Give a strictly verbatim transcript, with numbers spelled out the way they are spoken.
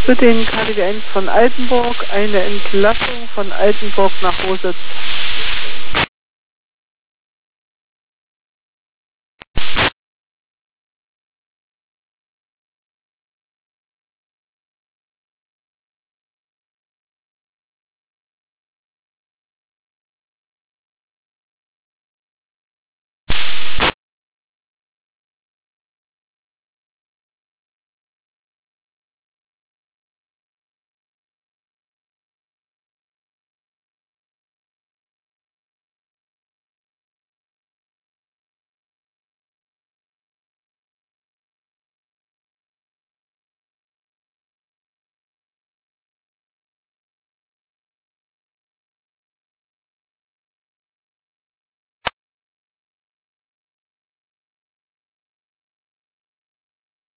Bitte in K D W eins von Altenburg eine Entlassung von Altenburg nach Rositz.